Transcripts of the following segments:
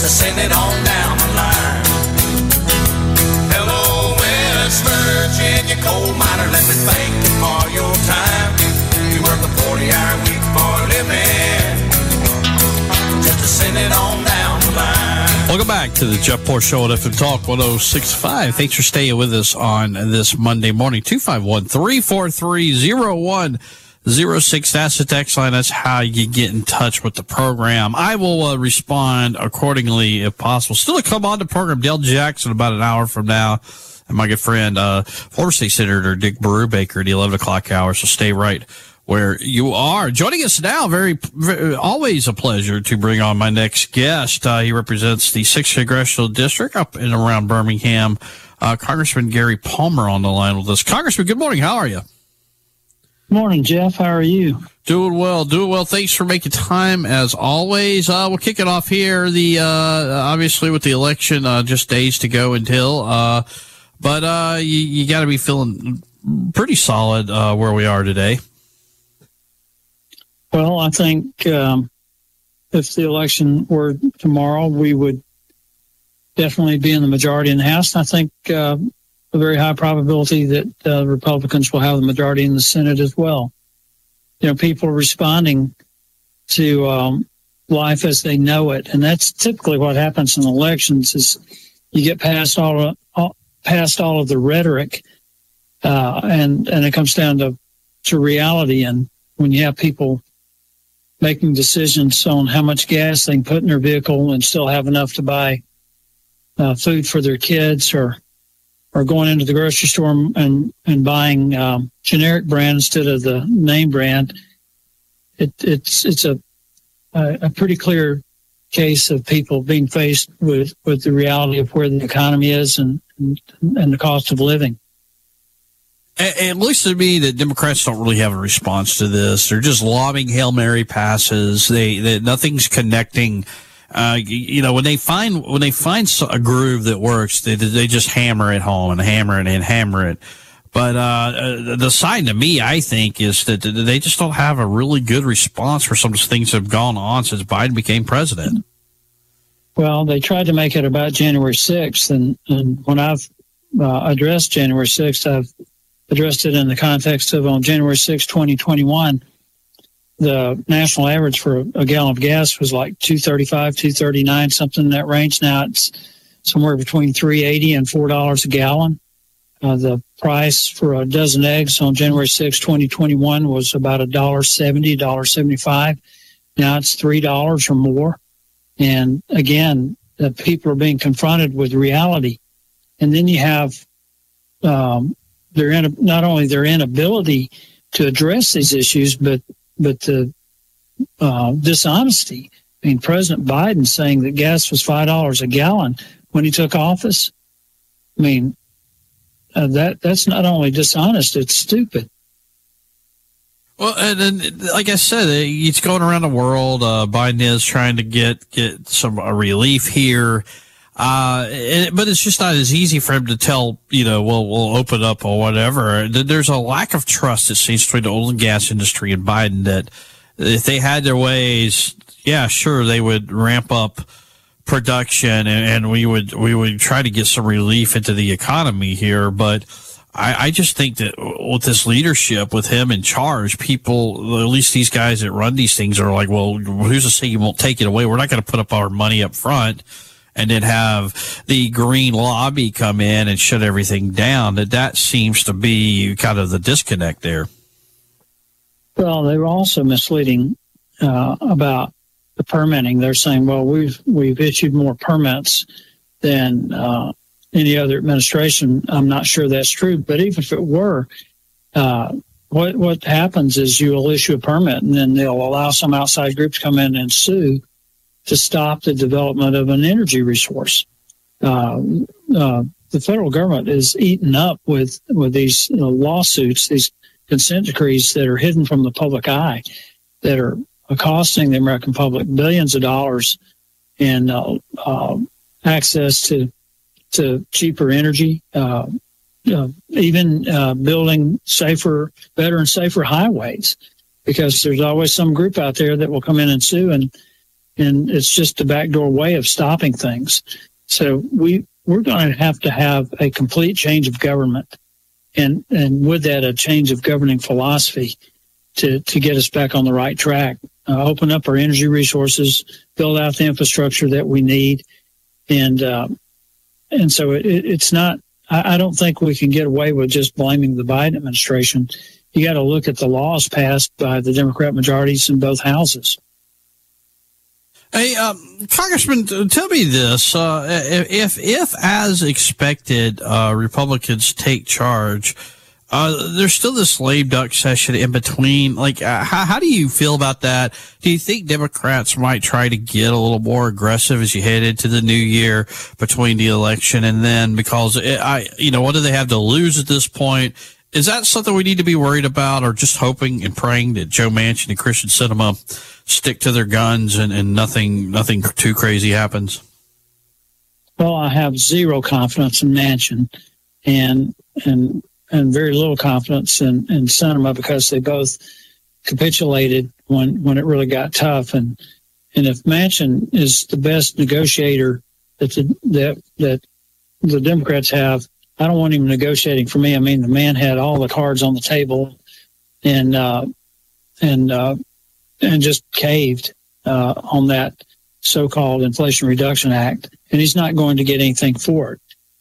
to send it on down the line. Hello, West Virginia coal miner, let me thank you for your time. You work a 40-hour week for a living, just to send it on down the line. Welcome back to the Jeff Poor Show on FM Talk 106.5. Thanks for staying with us on this Monday morning. 251-343-0106. That's the text line. That's how you get in touch with the program. I will respond accordingly if possible. Still to come on the program, Dale Jackson, about an hour from now. And my good friend, former state senator Dick Brubaker at the 11 o'clock hour. So stay right where you are. Joining us now, very always a pleasure to bring on my next guest. He represents the 6th Congressional District up and around Birmingham. Congressman Gary Palmer on the line with us. Congressman, good morning. How are you? Good morning, Jeff. How are you? Doing well. Thanks for making time as always. We'll kick it off here. Obviously with the election, just days to go until, but you got to be feeling pretty solid where we are today. Well, I think if the election were tomorrow, we would definitely be in the majority in the House. And I think a very high probability that Republicans will have the majority in the Senate as well. You know, people are responding to life as they know it, and that's typically what happens in elections. Is you get past all of the rhetoric, and it comes down to reality. And when you have people making decisions on how much gas they can put in their vehicle and still have enough to buy food for their kids, or going into the grocery store and buying generic brand instead of the name brand, it's a pretty clear case of people being faced with the reality of where the economy is and the cost of living. It looks to me that Democrats don't really have a response to this. They're just lobbing Hail Mary passes. They nothing's connecting. When they find a groove that works, they just hammer it home and hammer it and hammer it. But the sign to me, I think, is that they just don't have a really good response for some of the things that have gone on since Biden became president. Well, they tried to make it about January 6th, and when I've addressed January 6th, I've addressed it in the context of on January 6, 2021, the national average for a gallon of gas was like $2.35, $2.39, something in that range. Now it's somewhere between $3.80 and $4 a gallon. The price for a dozen eggs on January 6, 2021 was about $1.70, $1.75. Now it's $3 or more. And again, the people are being confronted with reality. And then you have not only their inability to address these issues, but the dishonesty. I mean, President Biden saying that gas was $5 a gallon when he took office. I mean, that's not only dishonest, it's stupid. Well, and like I said, it's going around the world. Biden is trying to get some relief here. But it's just not as easy for him to tell, we'll open up or whatever. There's a lack of trust, it seems, between the oil and gas industry and Biden, that if they had their ways, yeah, sure, they would ramp up production and we would try to get some relief into the economy here. But I just think that with this leadership, with him in charge, people, at least these guys that run these things, are like, well, who's to say you won't take it away? We're not going to put up our money up front and then have the green lobby come in and shut everything down. That seems to be kind of the disconnect there. Well, they were also misleading about the permitting. They're saying, well, we've issued more permits than any other administration. I'm not sure that's true, but even if it were, what happens is you will issue a permit and then they'll allow some outside group to come in and sue to stop the development of an energy resource. The federal government is eaten up with these lawsuits, these consent decrees that are hidden from the public eye, that are costing the American public billions of dollars in access to cheaper energy, even building better and safer highways, because there's always some group out there that will come in and sue and and it's just a backdoor way of stopping things. So we're going to have a complete change of government, and with that, a change of governing philosophy to get us back on the right track. Open up our energy resources, build out the infrastructure that we need, and so it's not. I don't think we can get away with just blaming the Biden administration. You got to look at the laws passed by the Democrat majorities in both houses. Hey, Congressman, tell me this: if as expected, Republicans take charge, there's still this lame duck session in between. Like, how do you feel about that? Do you think Democrats might try to get a little more aggressive as you head into the new year between the election and then, because what do they have to lose at this point? Is that something we need to be worried about, or just hoping and praying that Joe Manchin and Kyrsten Sinema stick to their guns and nothing too crazy happens? Well, I have zero confidence in Manchin and very little confidence in Sinema, because they both capitulated when it really got tough. And if Manchin is the best negotiator that the Democrats have, I don't want him negotiating for me. I mean, the man had all the cards on the table and just caved on that so-called Inflation Reduction Act, and he's not going to get anything for it.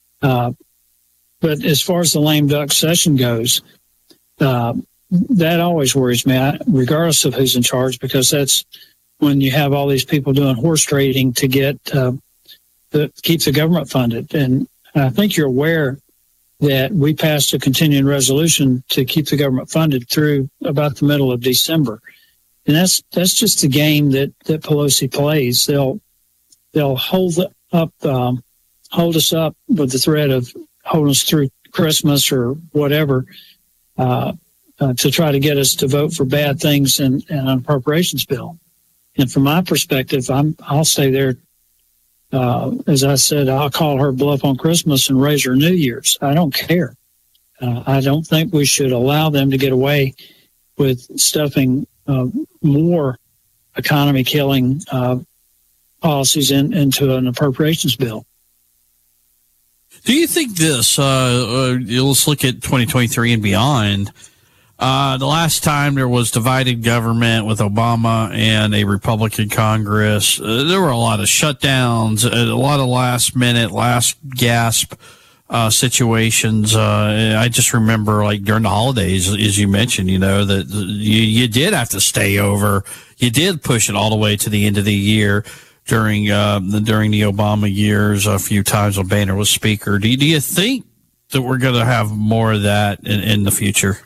But as far as the lame duck session goes, that always worries me, regardless of who's in charge, because that's when you have all these people doing horse trading to get keep the government funded. And I think you're aware that we passed a continuing resolution to keep the government funded through about the middle of December. And that's just the game that Pelosi plays. They'll hold us up with the threat of holding us through Christmas or whatever, to try to get us to vote for bad things in an appropriations bill. And from my perspective, I'll stay there. As I said, I'll call her bluff on Christmas and raise her New Year's. I don't care. I don't think we should allow them to get away with stuffing more economy-killing policies into an appropriations bill. Do you think this, let's look at 2023 and beyond, the last time there was divided government with Obama and a Republican Congress, there were a lot of shutdowns, a lot of last gasp situations. I just remember, like, during the holidays, as you mentioned, that you did have to stay over. You did push it all the way to the end of the year during the Obama years, a few times when Boehner was speaker. Do you think that we're going to have more of that in the future?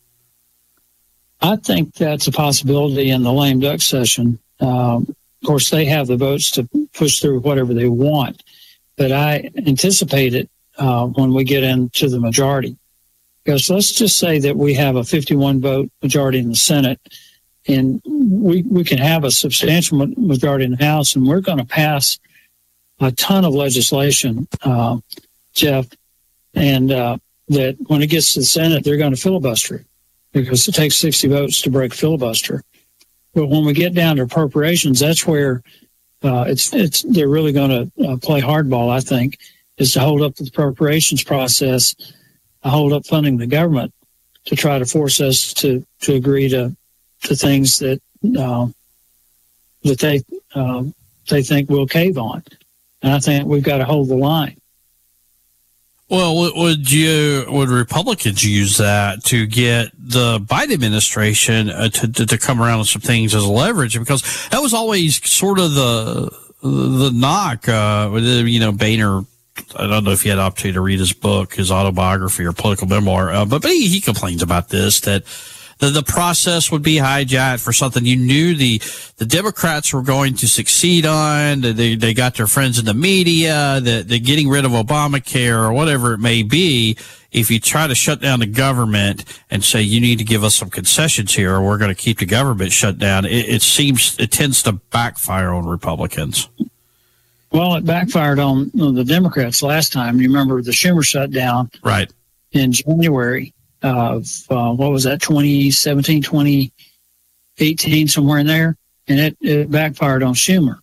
I think that's a possibility in the lame duck session. Of course, they have the votes to push through whatever they want, but I anticipate it when we get into the majority. Because let's just say that we have a 51 vote majority in the Senate, and we can have a substantial majority in the House, and we're going to pass a ton of legislation, Jeff, and that when it gets to the Senate, they're going to filibuster it, because it takes 60 votes to break filibuster. But when we get down to appropriations, that's where they're really going to play hardball, I think, is to hold up the appropriations process, hold up funding the government to try to force us to agree to things that they think we'll cave on. And I think we've got to hold the line. Well, would Republicans use that to get the Biden administration to come around with some things as leverage? Because that was always sort of the knock. Boehner, I don't know if you had the opportunity to read his book, his autobiography or political memoir, but he complains about this, that the process would be hijacked for something you knew the Democrats were going to succeed on. They got their friends in the media, that they're getting rid of Obamacare or whatever it may be. If you try to shut down the government and say you need to give us some concessions here, or we're going to keep the government shut down, it tends to backfire on Republicans. Well, it backfired on the Democrats last time. You remember the Schumer shutdown, right, in January of, what was that, 2017, 2018, somewhere in there. and it backfired on Schumer.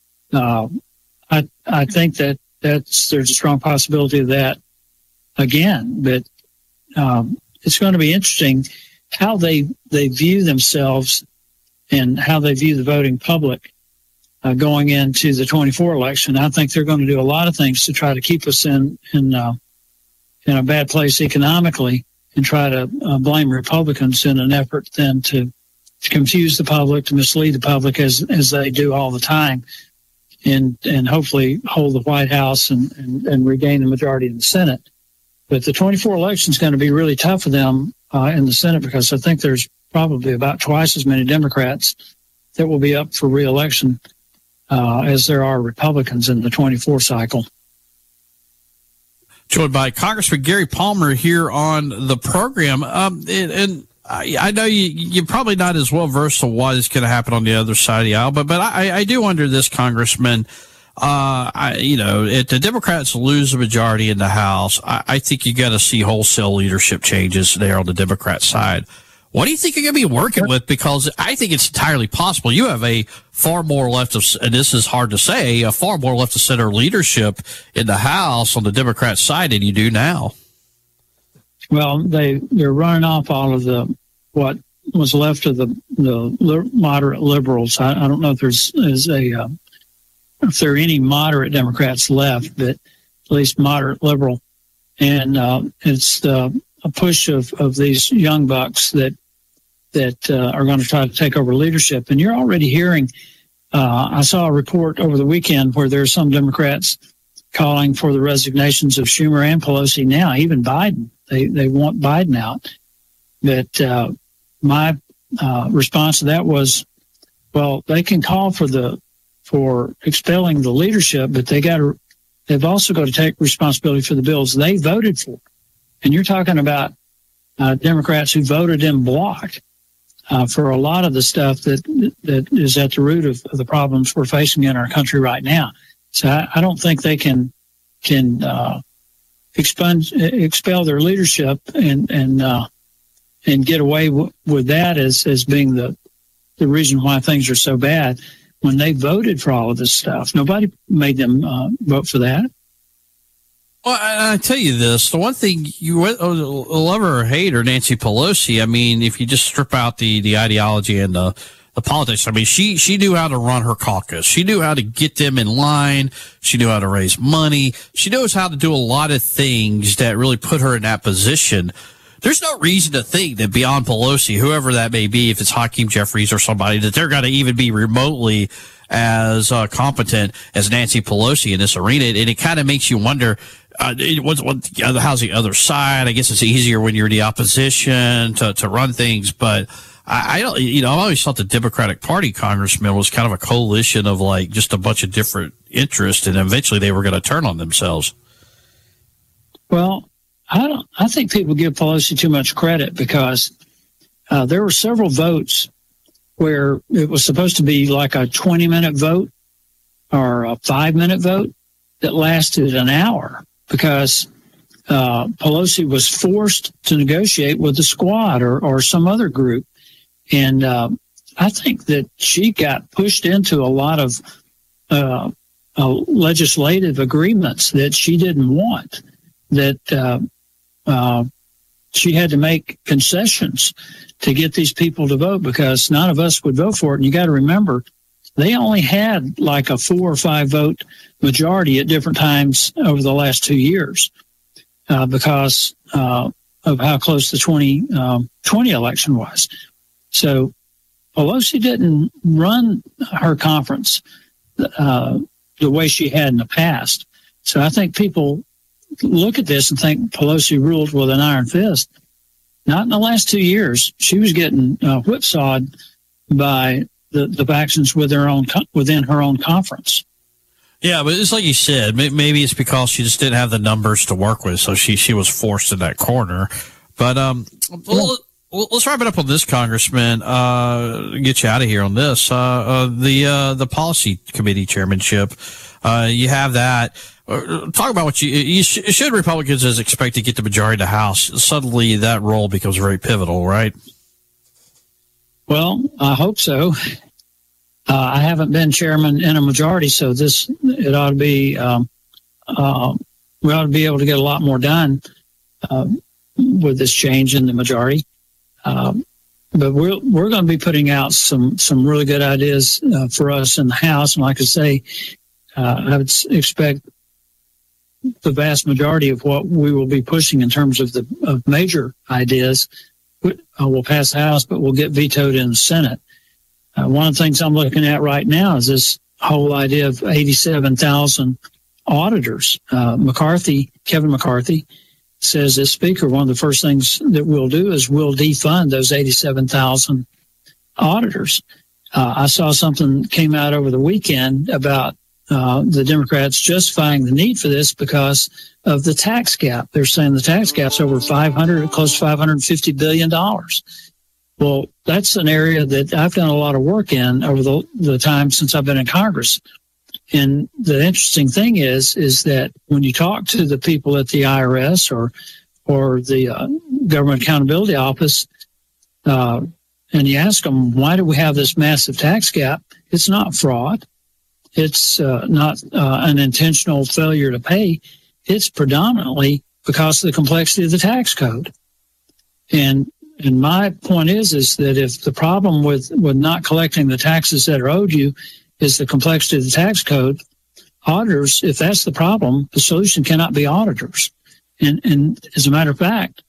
I think there's a strong possibility of that again, but it's going to be interesting how they view themselves and how they view the voting public going into the 24 election. I think they're going to do a lot of things to try to keep us in a bad place economically and try to blame Republicans in an effort then to confuse the public, to mislead the public as they do all the time, and hopefully hold the White House and regain the majority in the Senate. But the 24 election is going to be really tough for them in the Senate, because I think there's probably about twice as many Democrats that will be up for re-election as there are Republicans in the 24 cycle. Joined by Congressman Gary Palmer here on the program. And I know you're probably not as well versed on what is going to happen on the other side of the aisle, but I do wonder this, Congressman. If the Democrats lose the majority in the House, I think you got to see wholesale leadership changes there on the Democrat side. What do you think you're going to be working with? Because I think it's entirely possible. You have a far more left of, and this is hard to say, a far more left of center leadership in the House on the Democrat side than you do now. Well, they're running off all of what was left of the moderate liberals. I don't know if if there are any moderate Democrats left, but at least moderate liberal. And it's a push of these young bucks that are going to try to take over leadership. And you're already hearing, I saw a report over the weekend where there are some Democrats calling for the resignations of Schumer and Pelosi now, even Biden. They want Biden out. But my response to that was, well, they can call for expelling the leadership, but they've also got to take responsibility for the bills they voted for. And you're talking about Democrats who voted in bloc for a lot of the stuff that is at the root of the problems we're facing in our country right now. So I don't think they can expel their leadership and get away with that as being the reason why things are so bad when they voted for all of this stuff. Nobody made them vote for that. Well, I tell you this, the one thing you love her or hate her, Nancy Pelosi, I mean, if you just strip out the ideology and the politics, I mean, she knew how to run her caucus. She knew how to get them in line. She knew how to raise money. She knows how to do a lot of things that really put her in that position. There's no reason to think that beyond Pelosi, whoever that may be, if it's Hakeem Jeffries or somebody, that they're going to even be remotely as competent as Nancy Pelosi in this arena. And it kind of makes you wonder, how's the other side? I guess it's easier when you're in the opposition to run things, but I don't, I always thought the Democratic Party, Congressman, was kind of a coalition of like just a bunch of different interests, and eventually they were going to turn on themselves. Well, I think people give Pelosi too much credit, because there were several votes where it was supposed to be like a 20-minute vote or a 5-minute vote that lasted an hour, because Pelosi was forced to negotiate with the Squad or some other group. And I think that she got pushed into a lot of legislative agreements that she didn't want, that she had to make concessions to get these people to vote, because none of us would vote for it. And you got to remember, they only had like a 4 or 5 vote majority at different times over the last 2 years because of how close the 2020 election was. So Pelosi didn't run her conference the way she had in the past. So I think people look at this and think Pelosi ruled with an iron fist. Not in the last 2 years. She was getting whipsawed by the factions within her own conference. Yeah, but it's like you said, maybe it's because she just didn't have the numbers to work with, so she was forced in that corner. But let's wrap it up on this, Congressman. Get you out of here on this. The policy committee chairmanship. You have that. Talk about what should Republicans as expect to get the majority of the House. Suddenly that role becomes very pivotal, right? Well, I hope so. I haven't been chairman in a majority, so it ought to be we ought to be able to get a lot more done with this change in the majority. But we're going to be putting out some really good ideas for us in the House, and like I say, I would expect the vast majority of what we will be pushing in terms of major ideas will pass the House, but will get vetoed in the Senate. One of the things I'm looking at right now is this whole idea of 87,000 auditors. Kevin McCarthy, says as Speaker, one of the first things that we'll do is we'll defund those 87,000 auditors. I saw something came out over the weekend about the Democrats justifying the need for this because of the tax gap. They're saying the tax gap's over close to $550 billion. Well, that's an area that I've done a lot of work in over the time since I've been in Congress. And the interesting thing is that when you talk to the people at the IRS or the Government Accountability Office, and you ask them, why do we have this massive tax gap? It's not fraud. It's not an intentional failure to pay. It's predominantly because of the complexity of the tax code. And my point is that if the problem with not collecting the taxes that are owed you is the complexity of the tax code, auditors, if that's the problem, the solution cannot be auditors. And as a matter of fact,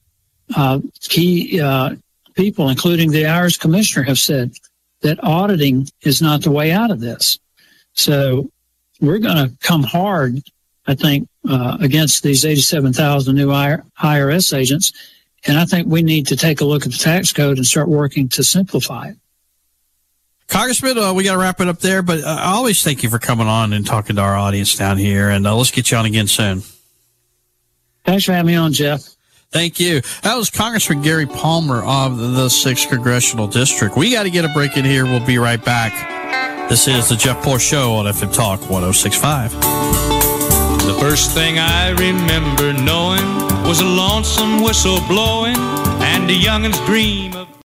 key people, including the IRS commissioner, have said that auditing is not the way out of this. So we're going to come hard, I think, against these 87,000 new IRS agents. And I think we need to take a look at the tax code and start working to simplify it. Congressman, we got to wrap it up there, but I always thank you for coming on and talking to our audience down here, and let's get you on again soon. Thanks for having me on, Jeff. Thank you. That was Congressman Gary Palmer of the 6th Congressional District. We got to get a break in here. We'll be right back. This is the Jeff Poor Show on FM Talk 106.5. The first thing I remember knowing was a lonesome whistle blowing and a youngin's dream of